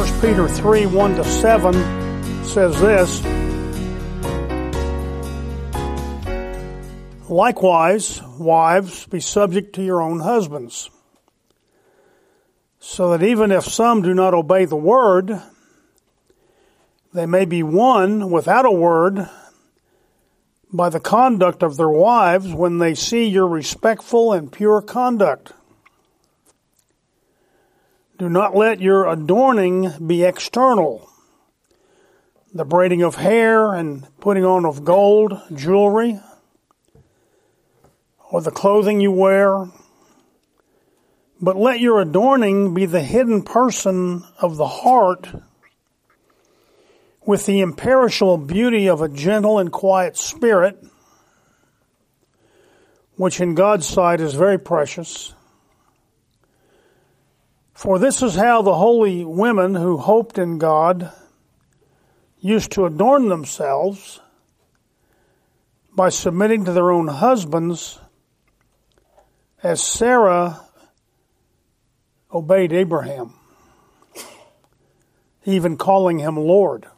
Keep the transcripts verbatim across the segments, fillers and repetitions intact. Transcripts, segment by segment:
First Peter three, one to seven says this, "Likewise, wives, be subject to your own husbands, so that even if some do not obey the word, they may be won without a word by the conduct of their wives when they see your respectful and pure conduct. Do not let your adorning be external, the braiding of hair and putting on of gold jewelry, or the clothing you wear, but let your adorning be the hidden person of the heart, with the imperishable beauty of a gentle and quiet spirit, which in God's sight is very precious. For this is how the holy women who hoped in God used to adorn themselves, by submitting to their own husbands, as Sarah obeyed Abraham, even calling him Lord.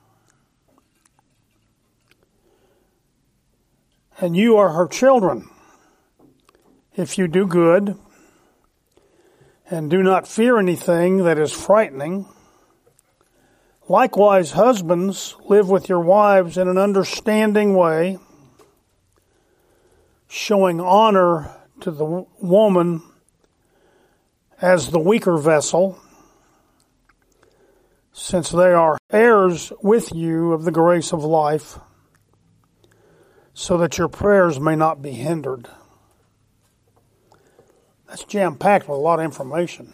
And you are her children, if you do good, and do not fear anything that is frightening. Likewise, husbands, live with your wives in an understanding way, showing honor to the woman as the weaker vessel, since they are heirs with you of the grace of life, so that your prayers may not be hindered." That's jam-packed with a lot of information.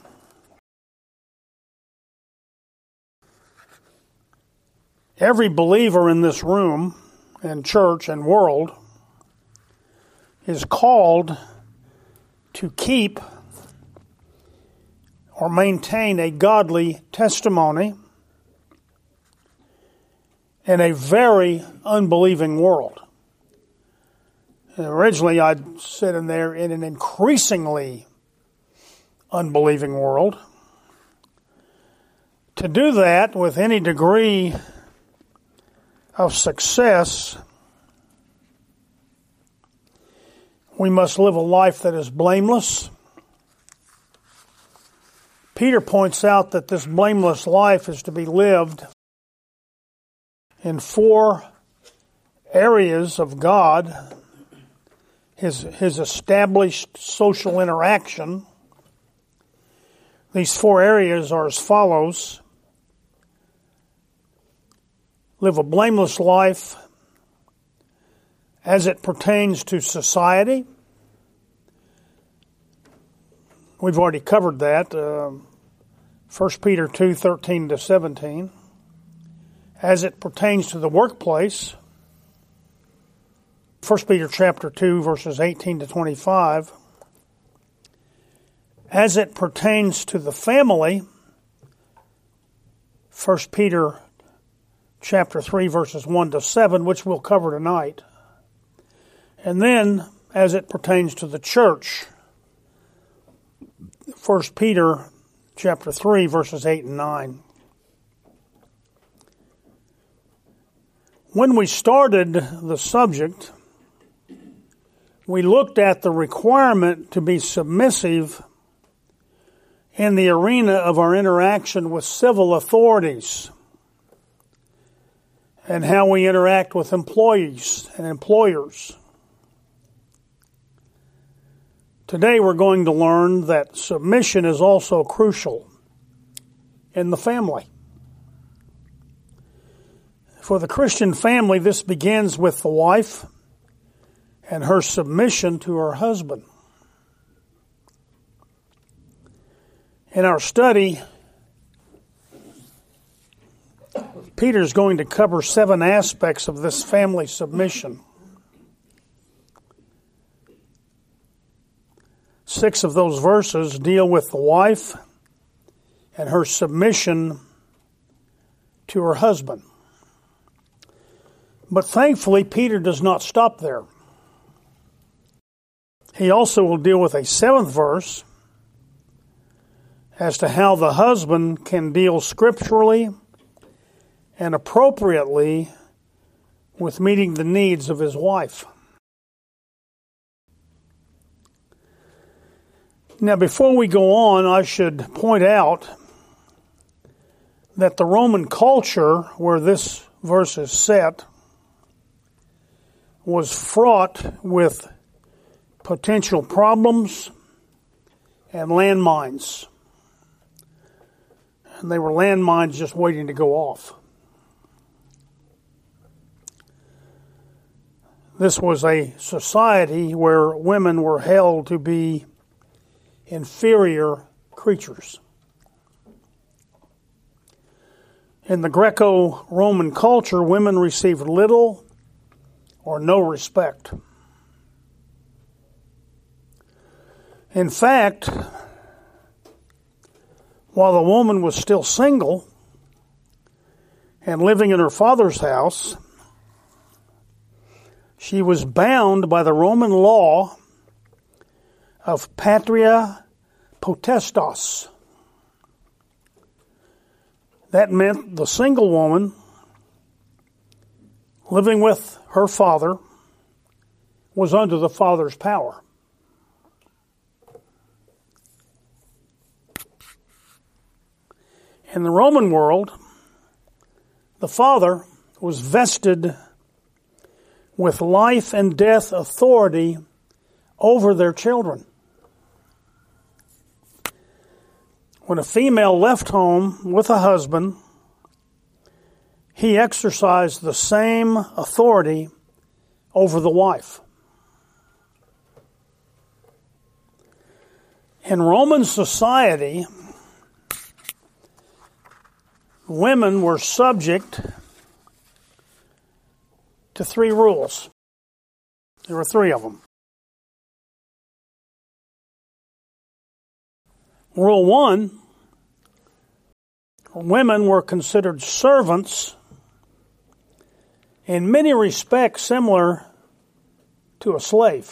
Every believer in this room and church and world is called to keep or maintain a godly testimony in a very unbelieving world. And originally, I'd sit in there in an increasingly unbelieving world. To do that with any degree of success, we must live a life that is blameless. Peter points out that this blameless life is to be lived in four areas of God. His, his established social interaction. These four areas are as follows. Live a blameless life as it pertains to society. We've already covered that. Uh, First Peter two, thirteen to seventeen. As it pertains to the workplace. First Peter chapter two, verses eighteen to twenty-five. As it pertains to the family, First Peter chapter three, verses one to seven, which we'll cover tonight. And then, as it pertains to the church, First Peter chapter three, verses eight and nine. When we started the subject, we looked at the requirement to be submissive in the arena of our interaction with civil authorities and how we interact with employees and employers. Today we're going to learn that submission is also crucial in the family. For the Christian family, this begins with the wife and her submission to her husband. In our study, Peter's going to cover seven aspects of this family submission. Six of those verses deal with the wife and her submission to her husband. But thankfully, Peter does not stop there. He also will deal with a seventh verse as to how the husband can deal scripturally and appropriately with meeting the needs of his wife. Now, before we go on, I should point out that the Roman culture where this verse is set was fraught with potential problems and landmines. And they were landmines just waiting to go off. This was a society where women were held to be inferior creatures. In the Greco-Roman culture, women received little or no respect. In fact, while the woman was still single and living in her father's house, she was bound by the Roman law of patria potestas. That meant the single woman living with her father was under the father's power. In the Roman world, the father was vested with life and death authority over their children. When a female left home with a husband, he exercised the same authority over the wife. In Roman society, women were subject to three rules. There were three of them. Rule one, women were considered servants in many respects similar to a slave.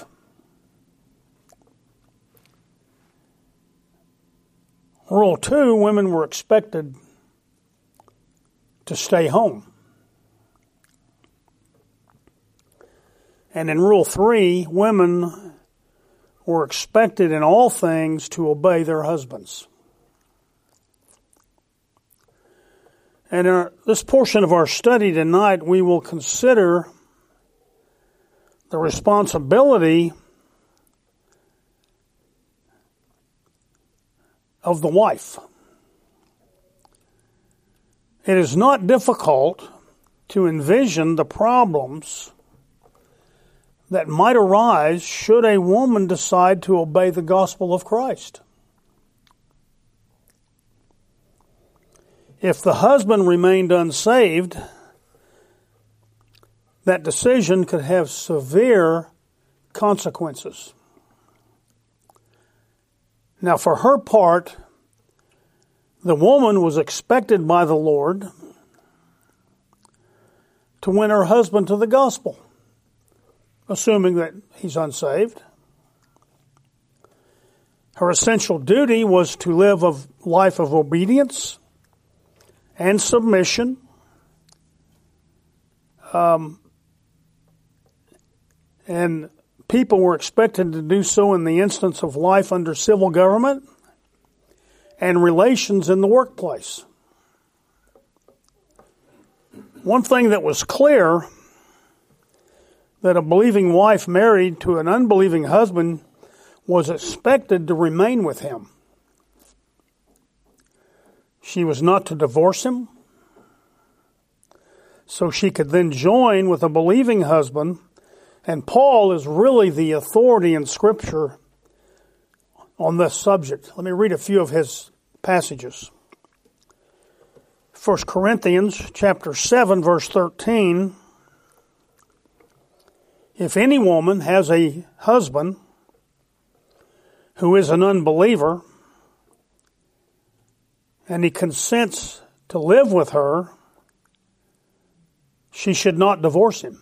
Rule two, women were expected to stay home. And in Rule three, women were expected in all things to obey their husbands. And in this portion of our study tonight, we will consider the responsibility of the wife. It is not difficult to envision the problems that might arise should a woman decide to obey the gospel of Christ. If the husband remained unsaved, that decision could have severe consequences. Now, for her part, the woman was expected by the Lord to win her husband to the gospel, assuming that he's unsaved. Her essential duty was to live a life of obedience and submission, um, and people were expected to do so in the instance of life under civil government and relations in the workplace. One thing that was clear, that a believing wife married to an unbelieving husband was expected to remain with him. She was not to divorce him, so she could then join with a believing husband. And Paul is really the authority in Scripture on this subject. Let me read a few of his passages. First Corinthians chapter seven, verse thirteen. If any woman has a husband who is an unbeliever, and he consents to live with her, she should not divorce him.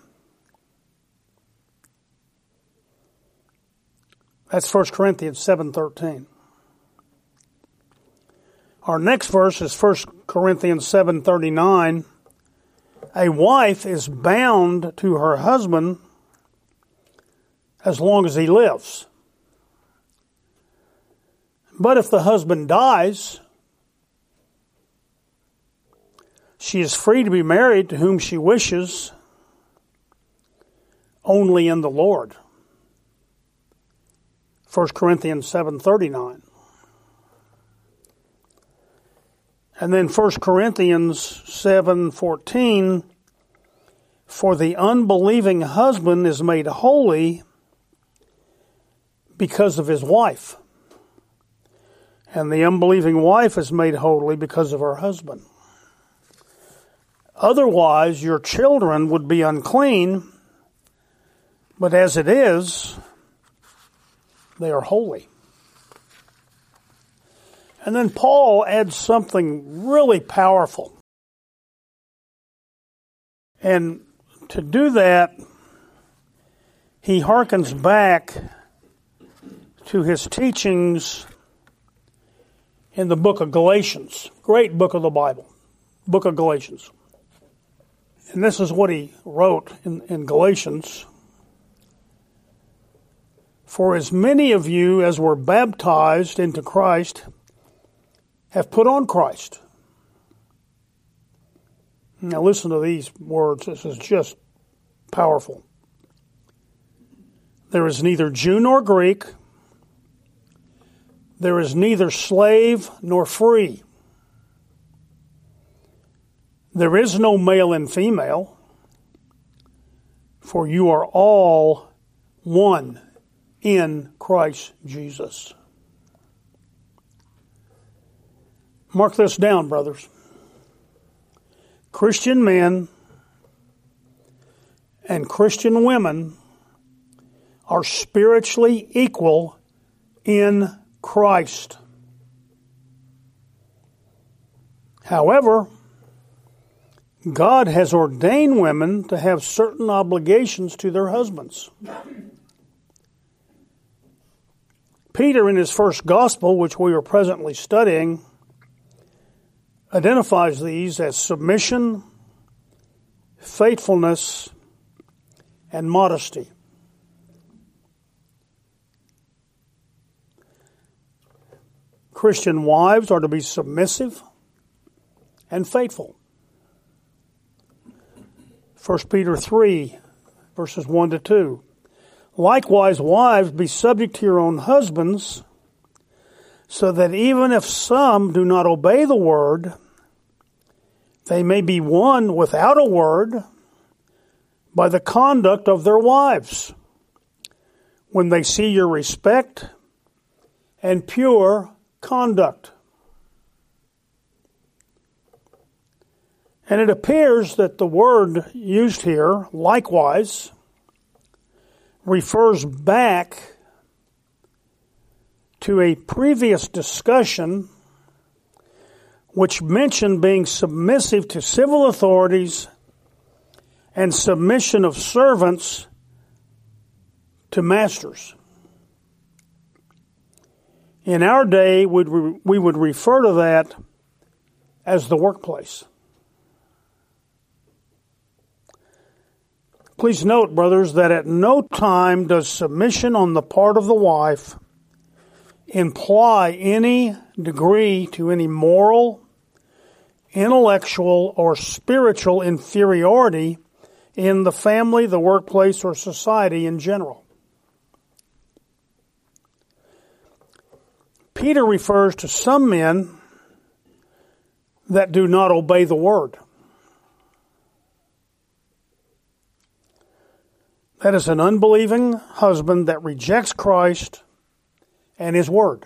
That's First Corinthians seven thirteen. Our next verse is First Corinthians seven thirty-nine. A wife is bound to her husband as long as he lives. But if the husband dies, she is free to be married to whom she wishes, only in the Lord. First Corinthians seven thirty-nine. And then First Corinthians seven fourteen, for the unbelieving husband is made holy because of his wife, and the unbelieving wife is made holy because of her husband. Otherwise, your children would be unclean, but as it is, they are holy. And then Paul adds something really powerful. And to do that, he hearkens back to his teachings in the book of Galatians. Great book of the Bible. Book of Galatians. And this is what he wrote in, in Galatians. For as many of you as were baptized into Christ have put on Christ. Now listen to these words. This is just powerful. There is neither Jew nor Greek. There is neither slave nor free. There is no male and female, for you are all one in Christ Jesus. Mark this down, brothers. Christian men and Christian women are spiritually equal in Christ. However, God has ordained women to have certain obligations to their husbands. Peter, in his first gospel, which we are presently studying, identifies these as submission, faithfulness, and modesty. Christian wives are to be submissive and faithful. First Peter three, verses one to two. Likewise, wives, be subject to your own husbands, so that even if some do not obey the word, they may be won without a word by the conduct of their wives, when they see your respect and pure conduct. And it appears that the word used here, likewise, refers back to a previous discussion which mentioned being submissive to civil authorities and submission of servants to masters. In our day, we would refer to that as the workplace. Please note, brothers, that at no time does submission on the part of the wife imply any degree to any moral, intellectual, or spiritual inferiority in the family, the workplace, or society in general. Peter refers to some men that do not obey the word. That is an unbelieving husband that rejects Christ and His word.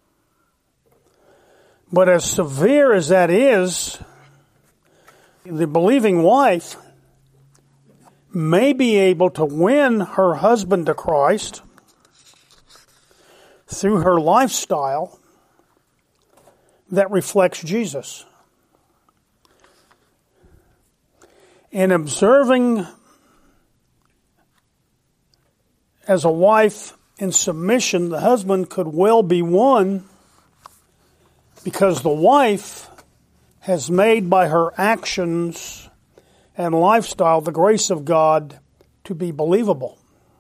But as severe as that is, the believing wife may be able to win her husband to Christ through her lifestyle that reflects Jesus. In observing as a wife in submission, the husband could well be won Because the wife has made by her actions and lifestyle the grace of God to be believable.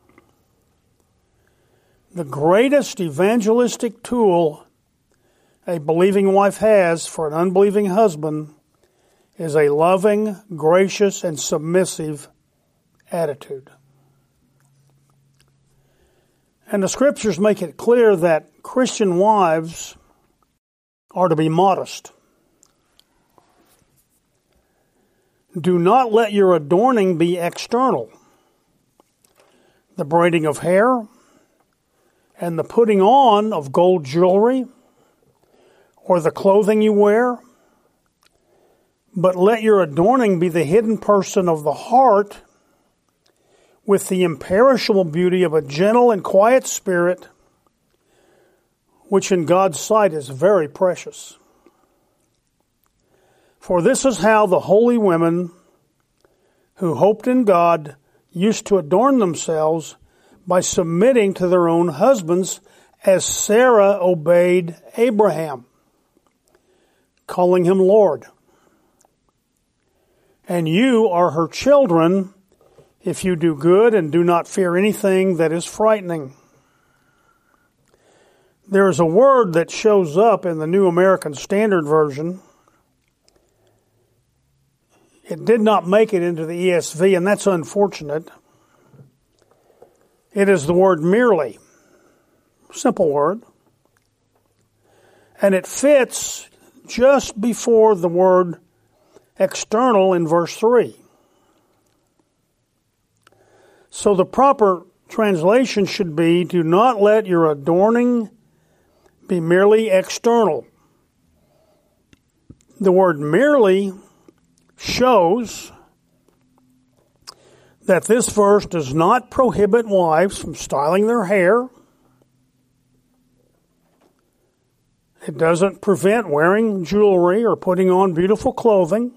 The greatest evangelistic tool a believing wife has for an unbelieving husband is a loving, gracious, and submissive attitude. And the scriptures make it clear that Christian wives are to be modest. Do not let your adorning be external. The braiding of hair and the putting on of gold jewelry or the clothing you wear, but let your adorning be the hidden person of the heart with the imperishable beauty of a gentle and quiet spirit, which in God's sight is very precious. For this is how the holy women who hoped in God used to adorn themselves, by submitting to their own husbands, as Sarah obeyed Abraham, calling him Lord. And you are her children if you do good and do not fear anything that is frightening. There is a word that shows up in the New American Standard Version. It did not make it into the E S V, and that's unfortunate. It is the word merely. Simple word. And it fits just before the word external in verse three. So the proper translation should be, do not let your adorning be merely external. The word merely shows that this verse does not prohibit wives from styling their hair. It doesn't prevent wearing jewelry or putting on beautiful clothing.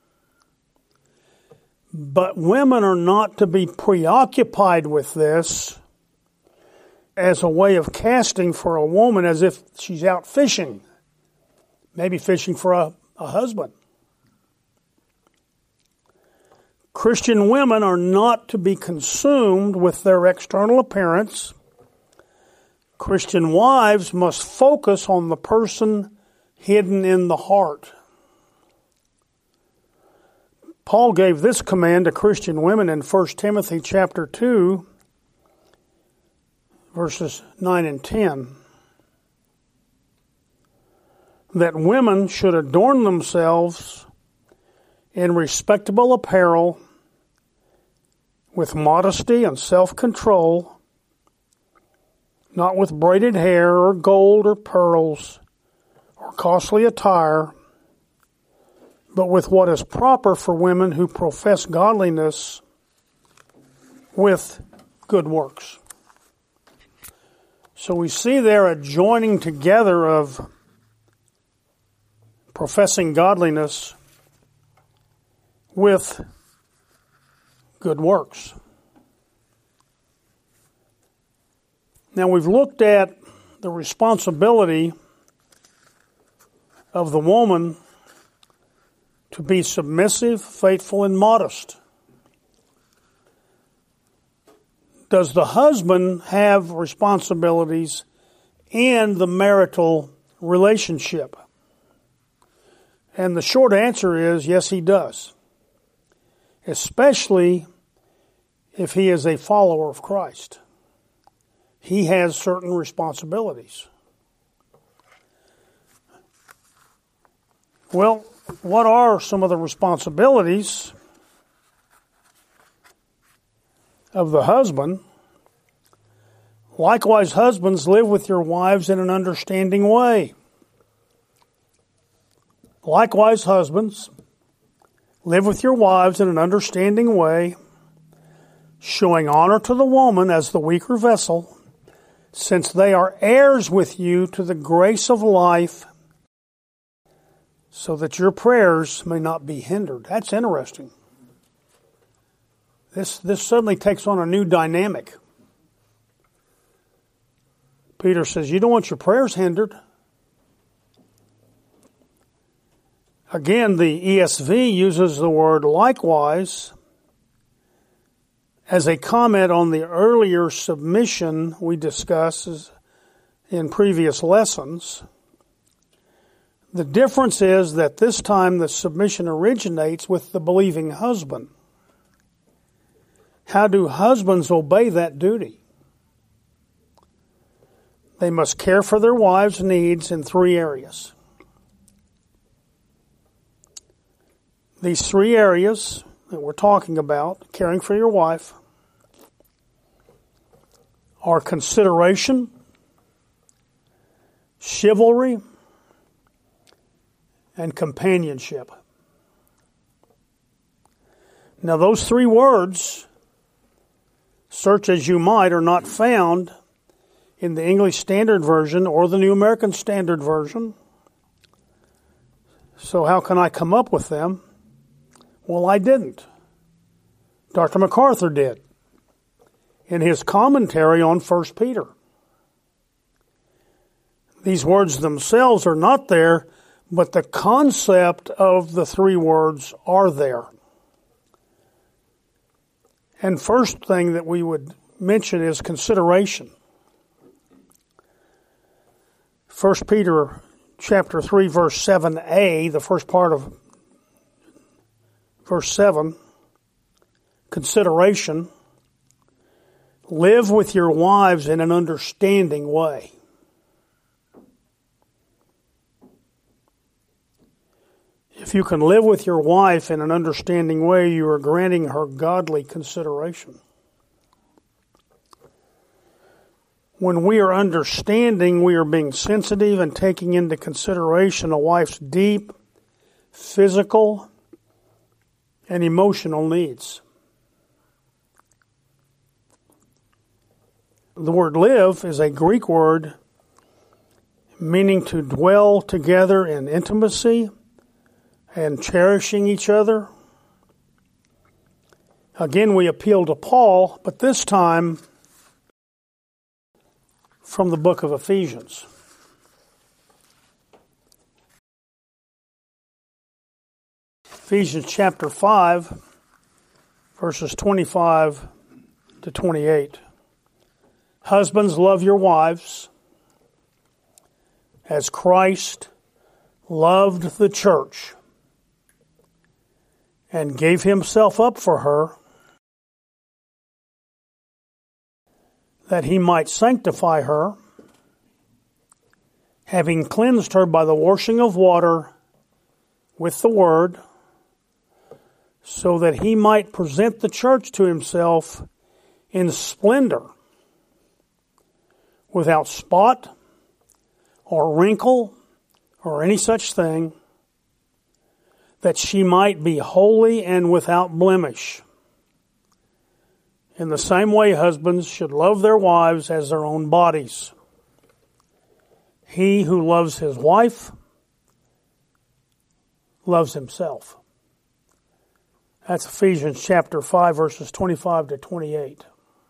But women are not to be preoccupied with this as a way of casting for a woman as if she's out fishing, maybe fishing for a, a husband. Christian women are not to be consumed with their external appearance. Christian wives must focus on the person hidden in the heart. Paul gave this command to Christian women in First Timothy chapter two, verses nine and ten. That women should adorn themselves in respectable apparel with modesty and self-control, not with braided hair or gold or pearls or costly attire, but with what is proper for women who profess godliness with good works. So we see there a joining together of professing godliness with good works. Now we've looked at the responsibility of the woman to be submissive, faithful, and modest. Does the husband have responsibilities in the marital relationship? And the short answer is yes, he does. Especially if he is a follower of Christ. He has certain responsibilities. Well, what are some of the responsibilities of the husband? Likewise, husbands, live with your wives in an understanding way. Likewise, husbands, live with your wives in an understanding way, showing honor to the woman as the weaker vessel, since they are heirs with you to the grace of life, so that your prayers may not be hindered. That's interesting. This, this suddenly takes on a new dynamic. Peter says, you don't want your prayers hindered. Again, the E S V uses the word likewise as a comment on the earlier submission we discussed in previous lessons. The difference is that this time the submission originates with the believing husband. How do husbands obey that duty? They must care for their wives' needs in three areas. These three areas that we're talking about, caring for your wife, are consideration, chivalry, and companionship. Now, those three words, search as you might, are not found in the English Standard Version or the New American Standard Version. So how can I come up with them? Well, I didn't. Doctor MacArthur did in his commentary on First Peter. These words themselves are not there, but the concept of the three words are there. And first thing that we would mention is consideration. First Peter chapter three, verse seven a, the first part of verse seven, consideration. Live with your wives in an understanding way. If you can live with your wife in an understanding way, you are granting her godly consideration. When we are understanding, we are being sensitive and taking into consideration a wife's deep physical and emotional needs. The word live is a Greek word meaning to dwell together in intimacy and cherishing each other. Again, we appeal to Paul, but this time from the book of Ephesians. Ephesians chapter five, verses twenty-five to twenty-eight. Husbands, love your wives as Christ loved the church and gave himself up for her, that he might sanctify her, having cleansed her by the washing of water with the word, so that he might present the church to himself in splendor, without spot or wrinkle or any such thing, that she might be holy and without blemish. In the same way, husbands should love their wives as their own bodies. He who loves his wife loves himself. That's Ephesians chapter five, verses twenty-five to twenty-eight.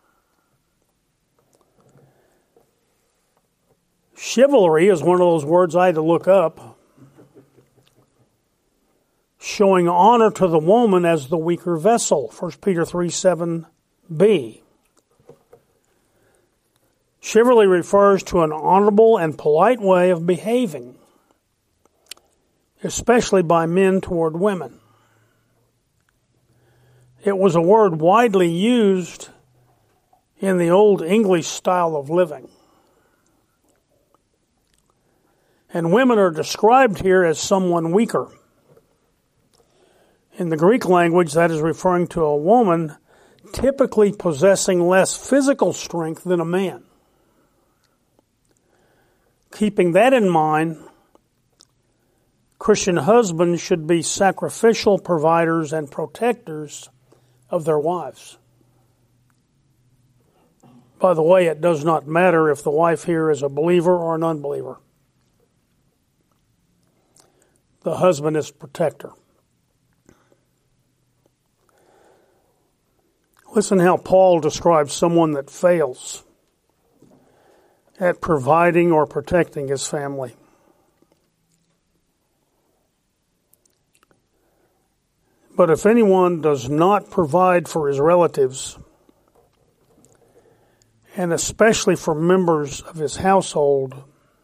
Chivalry is one of those words I had to look up. Showing honor to the woman as the weaker vessel. First Peter three, seven b. Chivalry refers to an honorable and polite way of behaving, especially by men toward women. It was a word widely used in the Old English style of living. And women are described here as someone weaker. In the Greek language, that is referring to a woman typically possessing less physical strength than a man. Keeping that in mind, Christian husbands should be sacrificial providers and protectors of their wives. By the way, it does not matter if the wife here is a believer or an unbeliever. The husband is protector. Listen how Paul describes someone that fails at providing or protecting his family. But if anyone does not provide for his relatives, and especially for members of his household,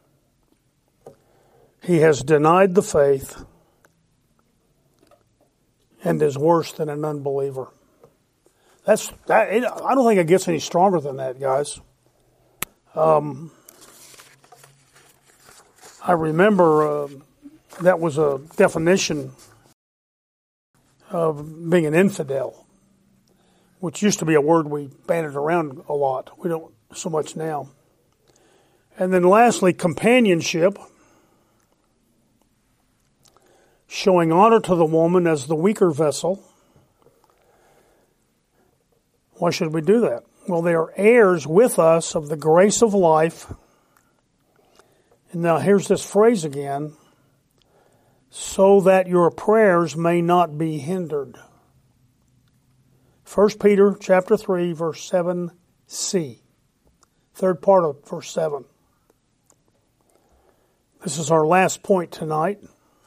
he has denied the faith and is worse than an unbeliever. That's that. It, I don't think it gets any stronger than that, guys. Um, I remember uh, that was a definition of being an infidel, which used to be a word we banded around a lot. We don't so much now. And then lastly, companionship, showing honor to the woman as the weaker vessel. Why should we do that? Well, they are heirs with us of the grace of life. And now here's this phrase again, so that your prayers may not be hindered. First Peter chapter three, verse seven c. Third part of verse seven. This is our last point tonight.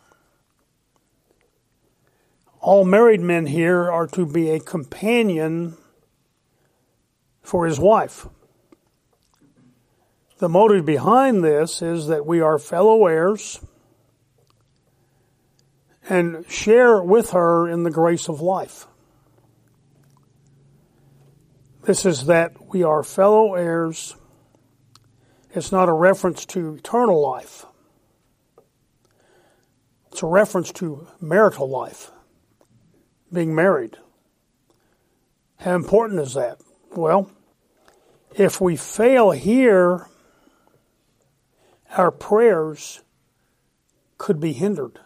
All married men here are to be a companion for his wife. The motive behind this is that we are fellow heirs and share with her in the grace of life. This is that we are fellow heirs. It's not a reference to eternal life. It's a reference to marital life, being married. How important is that? Well, if we fail here, our prayers could be hindered.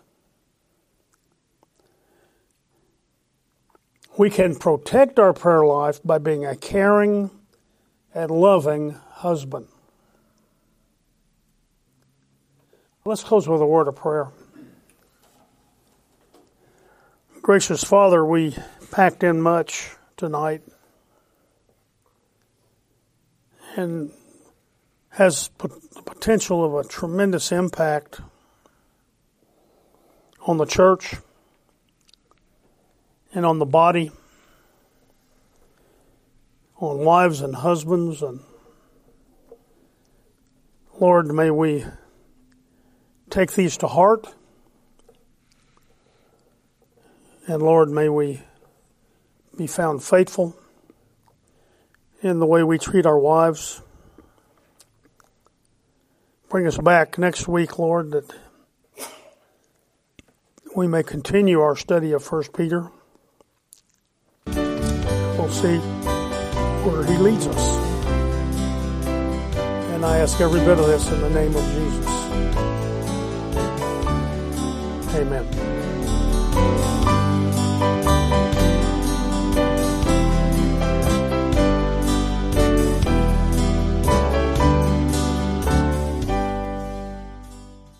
We can protect our prayer life by being a caring and loving husband. Let's close with a word of prayer. Gracious Father, we packed in much tonight and has the potential of a tremendous impact on the church and on the body, on wives and husbands. And Lord, may we take these to heart. And Lord, may we be found faithful in the way we treat our wives. Bring us back next week, Lord, that we may continue our study of First Peter. We'll see where he leads us. And I ask every bit of this in the name of Jesus. Amen.